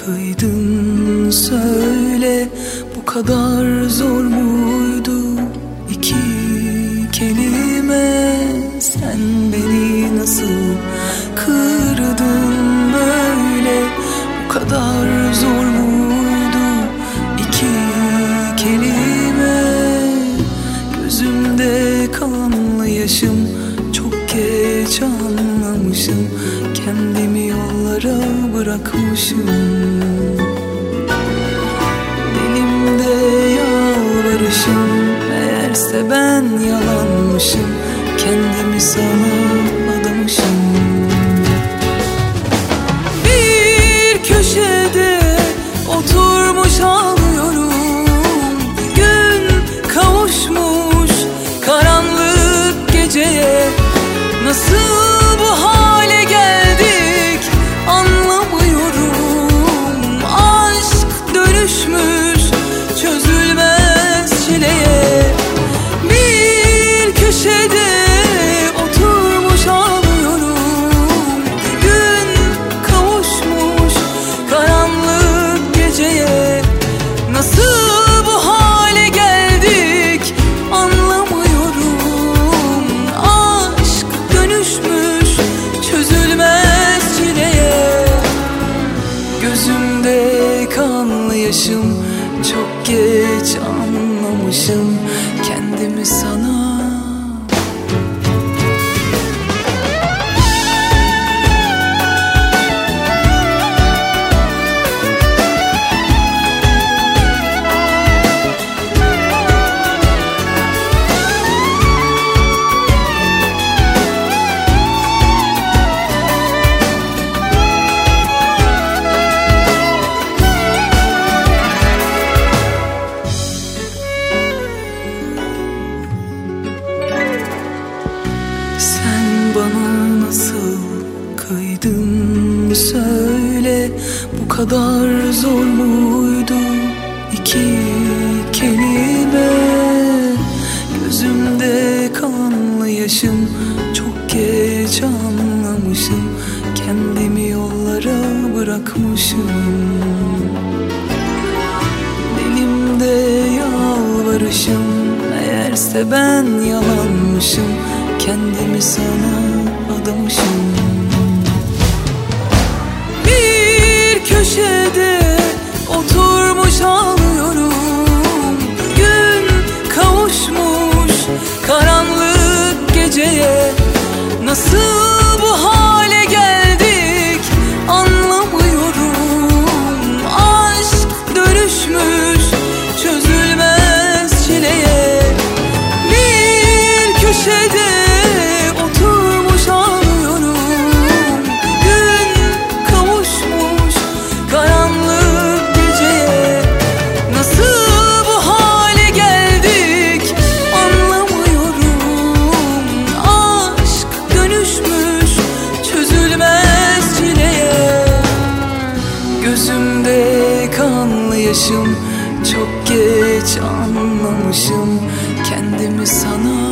kıydın söyle, bu kadar zor muydu? İki kelime, sen beni nasıl kırdın böyle? Bu kadar zor muydu? İki kelime, gözümde kanlı yaşım, çok geç anlamışım, kendimi yollara bırakmışım. Dilimde yalvarışım, meğerse ben yalanmışım, kendimi sana adamışım. Bir köşede oturmuş ağlıyorum, gün kavuşmuş karanlık geceye. Nasıl bu hale geldik anlamıyorum, aşk dönüşmüş çözülmez çileye. Bir köşede oturmuş ağlıyorum, gün kavuşmuş karanlık geceye. Nasıl bu hale geldik anlamıyorum, aşk dönüşmüş çözülmez çileye. Gözümde kanlı yaşım, çok geç anlamışım, kendimi sana. Sen bana nasıl kıydın söyle, bu kadar zor muydu? İki kelime, gözümde kanlı yaşım, çok geç anlamışım, kendimi yollara bırakmışım. Dilimde yalvarışım, meğerse ben yalanmışım, kendimi sana adamışım. Bir köşede oturmuş ağlıyorum, gün kavuşmuş karanlık geceye. Nasıl bu hale geldik anlamıyorum, aşk dönüşmüş çözülmez çileye. Bir köşede oturmuş ağlıyorum, gün kavuşmuş karanlık geceye. Nasıl bu hale geldik anlamıyorum, aşk dönüşmüş çözülmez çileye. Gözümde kanlı yaşım, çok geç anlamışım, kendimi sana